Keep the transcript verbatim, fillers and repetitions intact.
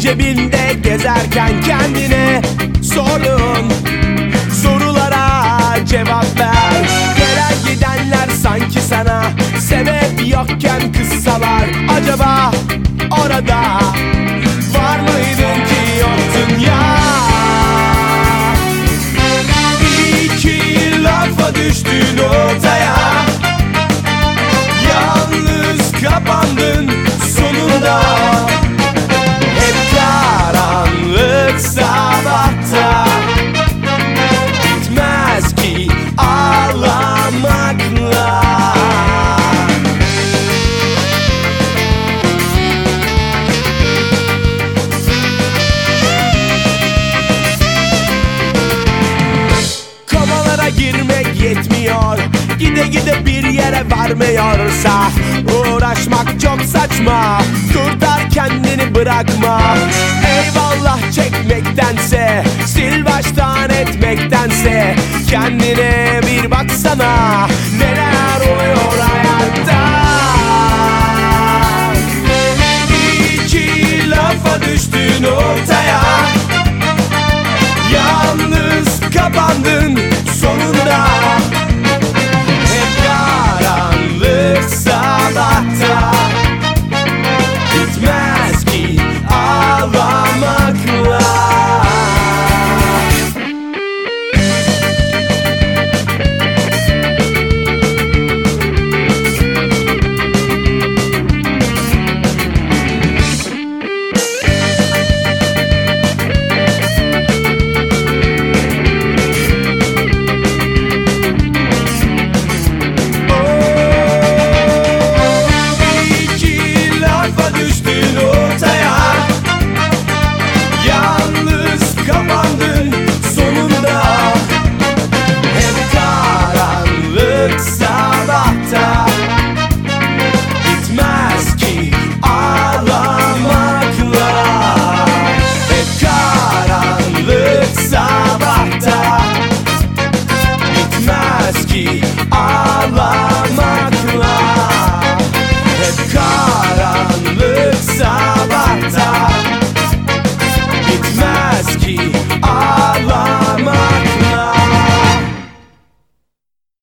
cebinde gezerken kendine sorduğun sorulara cevap ver. Gelen gidenler sanki sana sebep yokken kızsalar, acaba orada var mıydın ki yoktun ya? İyi ki lafa düştün ortaya, yalnız kapandın sonunda. Hep karanlık sabahta, bitmez ki ağlamakla. Kovalara girmek yetmiyor, gide gide bir yere varmıyorsa uğraşmak çok saçma. Kurtar kendini, bırakma. Eyvallah çekmektense, sil baştan etmektense kendini